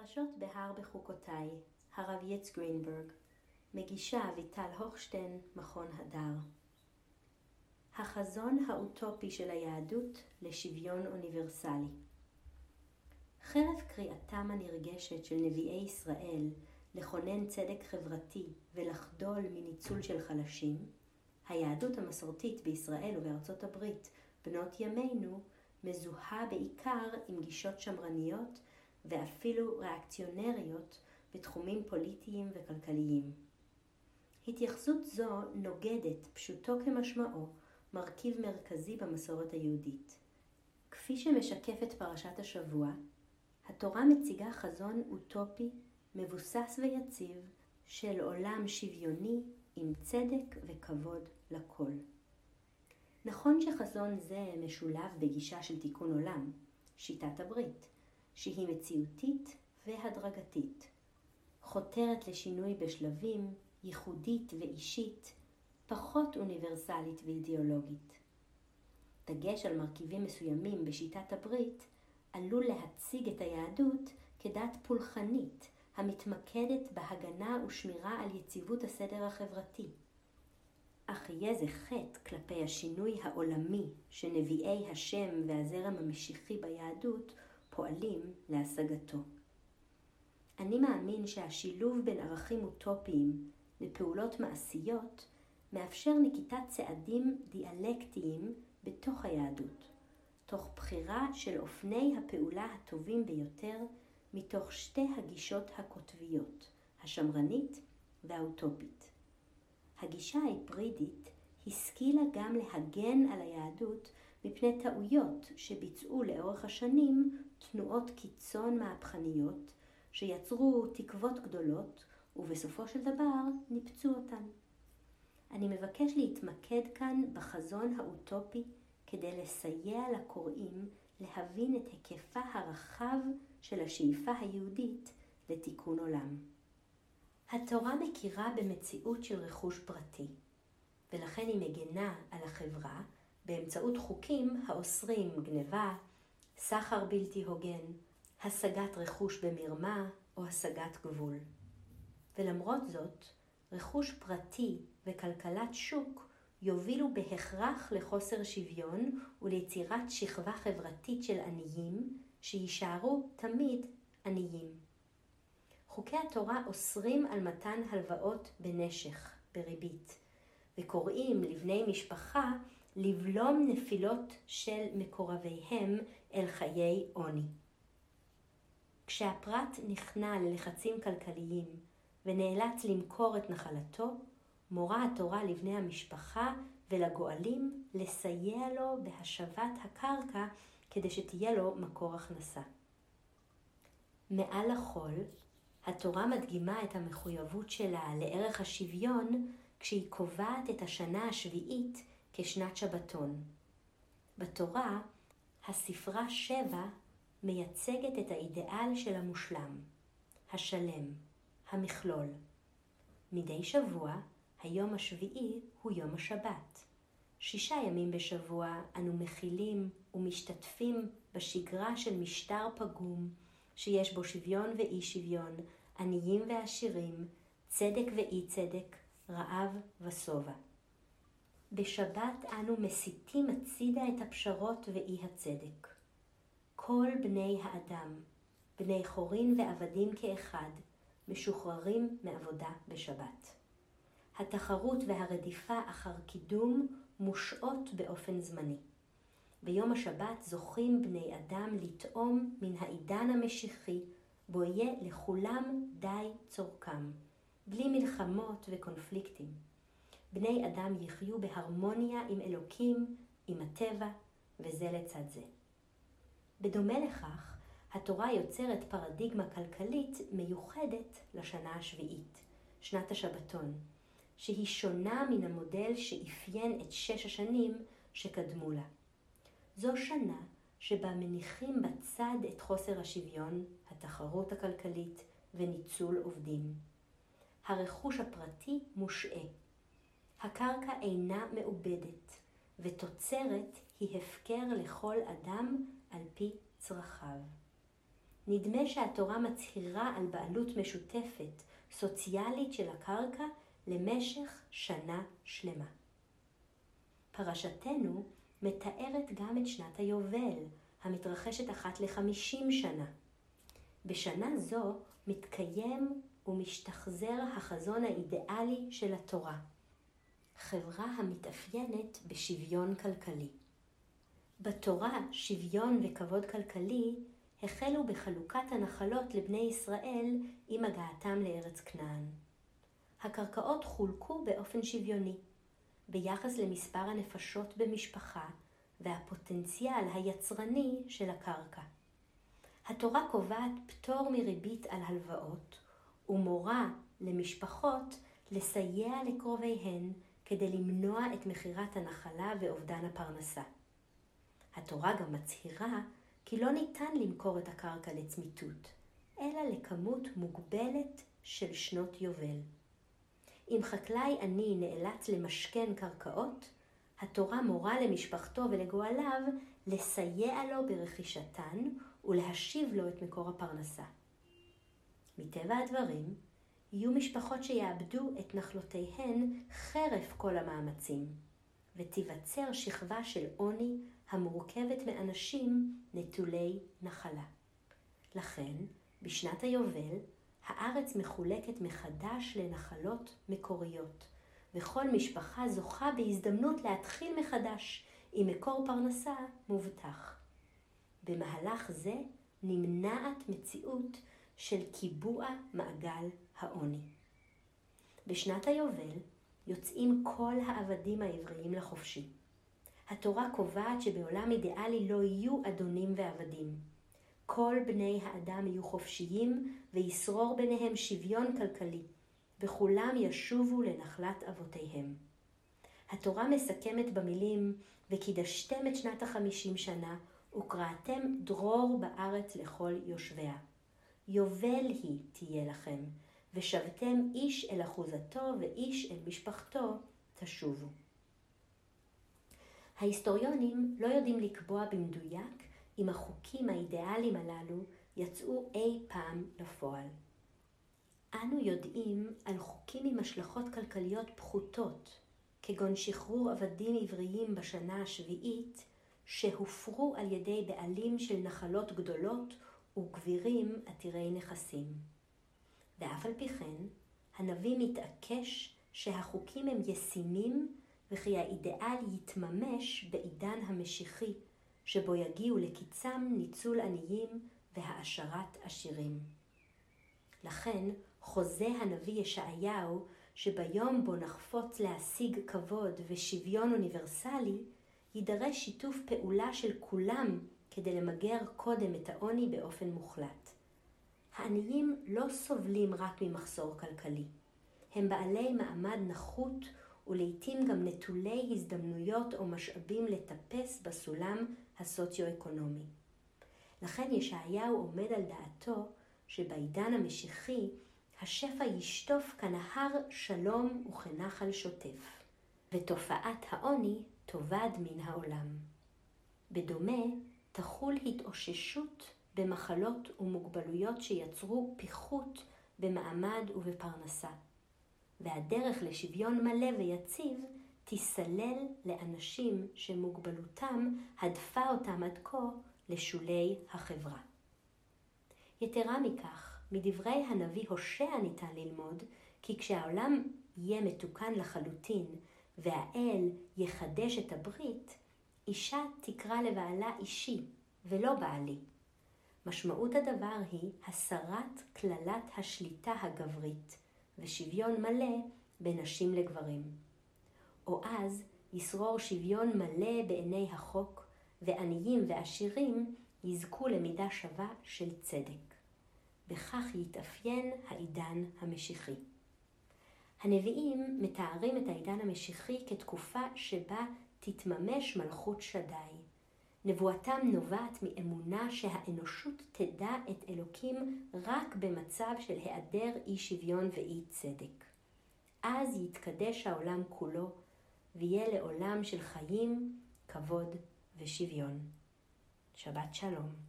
פרשות בהר בחוקותיי, הרב יץ גרינברג, מגישה אביטל הוכשטיין, מכון הדר. החזון האוטופי של היהדות לשוויון אוניברסלי. חרף קריאתם הנרגשת של נביאי ישראל לכונן צדק חברתי ולחדול מניצול של חלשים, היהדות המסורתית בישראל ובארצות הברית, בנות ימינו, מזוהה בעיקר עם גישות שמרניות ואפילו ריאקציונריות בתחומים פוליטיים וכלכליים. התייחסות זו נוגדת, פשוטו כמשמעו, מרכיב מרכזי במסורת היהודית. כפי שמשקפת פרשת השבוע, התורה מציגה חזון אוטופי, מבוסס ויציב, של עולם שוויוני עם צדק וכבוד לכל. נכון שחזון זה משולב בגישה של תיקון עולם, שיטת הברית, שהיא מציאותית והדרגתית, חותרת לשינוי בשלבים, ייחודית ואישית, פחות אוניברסלית ואידיאולוגית. דגש על מרכיבים מסוימים בשיטת הברית עלול להציג את היהדות כדת פולחנית, המתמקדת בהגנה ושמירה על יציבות הסדר החברתי. אך יהיה זה חטא כלפי השינוי העולמי שנביאי השם והזרם המשיחי ביהדות פועלים להשגתו. אני מאמין שהשילוב בין ערכים אוטופיים לפעולות מעשיות מאפשר נקיטת צעדים דיאלקטיים בתוך היהדות, תוך בחירה של אופני הפעולה הטובים ביותר מתוך שתי הגישות הקוטביות, השמרנית והאוטופית. הגישה ההיברידית השכילה גם להגן על היהדות מפני טעויות שביצעו לאורך השנים תנועות קיצון מהפכניות שיצרו תקוות גדולות ובסופו של דבר ניפצו אותן. אני מבקש להתמקד כאן בחזון האוטופי כדי לסייע לקוראים להבין את היקפה הרחב של השאיפה היהודית לתיקון עולם. התורה מכירה במציאות של רכוש פרטי, ולכן היא מגנה על החברה באמצעות חוקים האוסרים גניבה, סחר בלתי הוגן, השגת רכוש במרמה או השגת גבול. ולמרות זאת, רכוש פרטי וכלכלת שוק יובילו בהכרח לחוסר שוויון וליצירת שכבה חברתית של עניים שישארו תמיד עניים. חוקי התורה אוסרים על מתן הלוואות בנשך, בריבית, וקוראים לבני משפחה לבלום נפילות של מקורביהם אל חיי עוני. כשהפרט נכנע ללחצים כלכליים ונאלץ למכור את נחלתו, מורה התורה לבני המשפחה ולגואלים לסייע לו בהשבת הקרקע כדי שתהיה לו מקור הכנסה. מעל לכל, התורה מדגימה את המחויבות שלה לערך השוויון כשהיא קובעת את השנה השביעית כשנת שבתון. בתורה, הספרה 7 מייצגת את האידיאל של המושלם, השלם, המכלול. מדי שבוע, היום השביעי הוא יום השבת. 6 ימים בשבוע אנו מכילים ומשתתפים בשגרה של משטר פגום, שיש בו שוויון ואי שוויון, עניים ועשירים, צדק ואי צדק, רעב ושובע. בשבת אנו מסיטים הצידה את הפשרות ואי הצדק. כל בני האדם, בני חורין ועבדים כאחד, משוחררים מעבודה בשבת. התחרות והרדיפה אחר קידום מושעות באופן זמני. ביום השבת זוכים בני אדם לטעום מן העידן המשיחי, בו יהיה לכולם די צורכם, בלי מלחמות וקונפליקטים. בני אדם יחיו בהרמוניה עם אלוקים, עם הטבע, וזה לצד זה. בדומה לכך, התורה יוצרת פרדיגמה כלכלית מיוחדת לשנה השביעית, שנת השבתון, שהיא שונה מן המודל שאפיין את 6 השנים שקדמו לה. זו שנה שבה מניחים בצד את חוסר השוויון, התחרות הכלכלית וניצול עובדים. הרכוש הפרטי מושעה. הקרקע אינה מעובדת, ותוצרת היא הפקר לכל אדם על פי צרכיו. נדמה שהתורה מצהירה על בעלות משותפת, סוציאלית של הקרקע למשך שנה שלמה. פרשתנו מתארת גם את שנת היובל, המתרחשת אחת ל50 שנה. בשנה זו מתקיים ומשתחזר החזון האידיאלי של התורה, חברה המתאפיינת בשוויון כלכלי. בתורה שוויון וכבוד כלכלי החלו בחלוקת הנחלות לבני ישראל עם הגעתם לארץ כנען. הקרקעות חולקו באופן שוויוני, ביחס למספר הנפשות במשפחה והפוטנציאל היצרני של הקרקע. התורה קובעת פטור מריבית על הלוואות ומורה למשפחות לסייע לקרוביהן כדי למנוע את מחירת הנחלה ואובדן הפרנסה. התורה גם מצהירה כי לא ניתן למכור את הקרקע לצמיתות, אלא לכמות מוגבלת של שנות יובל. אם חקלאי עני נאלץ למשכן קרקעות, התורה מורה למשפחתו ולגואליו לסייע לו ברכישתן ולהשיב לו את מקור הפרנסה. מטבע הדברים, יהיו משפחות שיאבדו את נחלותיהן חרף כל המאמצים, ותיווצר שכבה של עוני המורכבת מאנשים נטולי נחלה. לכן, בשנת היובל, הארץ מחולקת מחדש לנחלות מקוריות, וכל משפחה זוכה בהזדמנות להתחיל מחדש עם מקור פרנסה מובטח. במהלך זה נמנעת מציאות של קיבוע מעגל העוני. בשנת היובל יוצאים כל העבדים העבריים לחופשי. התורה קובעת שבעולם אידיאלי לא יהיו אדונים ועבדים. כל בני האדם יהיו חופשיים וישרור ביניהם שוויון כלכלי, וכולם ישובו לנחלת אבותיהם. התורה מסכמת במילים, וקידשתם את שנת 50 שנה, וקראתם דרור בארץ לכל יושביה. יובל היא תהיה לכם, ושבתם איש אל אחוזתו ואיש אל משפחתו תשובו. ההיסטוריונים לא יודעים לקבוע במדויק אם החוקים האידיאליים הללו יצאו אי פעם לפועל. אנו יודעים על חוקים עם השלכות כלכליות פחותות, כגון שחרור עבדים עבריים בשנה השביעית, שהופרו על ידי בעלים של נחלות גדולות וגבירים עתירי נכסים. ואף על פי כן, הנביא מתעקש שהחוקים הם ישימים וכי האידיאל יתממש בעידן המשיחי, שבו יגיעו לקיצם ניצול עניים והעשרת עשירים. לכן חוזה הנביא ישעיהו שביום בו נחפוץ להשיג כבוד ושוויון אוניברסלי, יידרש שיתוף פעולה של כולם כדי למגר קודם את העוני באופן מוחלט. העניים לא סובלים רק ממחסור כלכלי. הם בעלי מעמד נחות ולעיתים גם נטולי הזדמנויות או משאבים לטפס בסולם הסוציו-אקונומי. לכן ישעיהו עומד על דעתו שבעידן המשיחי השפע ישטוף כנהר שלום וכנחל שוטף, ותופעת העוני תאבד מן העולם. בדומה, תחול התאוששות במחלות ומוגבלויות שיצרו פיחות במעמד ובפרנסה, והדרך לשוויון מלא ויציב תיסלל לאנשים שמוגבלותם הדפה אותם עד כה לשולי החברה. יתרה מכך, מדברי הנביא הושע ניתן ללמוד כי כשהעולם יהיה מתוקן לחלוטין והאל יחדש את הברית, אישה תקרא לבעלה אישי ולא בעלי. משמעות הדבר היא הסרת כללת השליטה הגברית ושוויון מלא בין נשים לגברים. או אז ישרור שוויון מלא בעיני החוק, ועניים ועשירים יזכו למידה שווה של צדק. בכך יתאפיין העידן המשיחי. הנביאים מתארים את העידן המשיחי כתקופה שבה תתממש מלכות שדי. נבואתם נובעת מאמונה שהאנושות תדע את אלוקים רק במצב של היעדר אי שוויון ואי צדק. אז יתקדש העולם כולו, ויהיה לעולם של חיים, כבוד ושוויון. שבת שלום.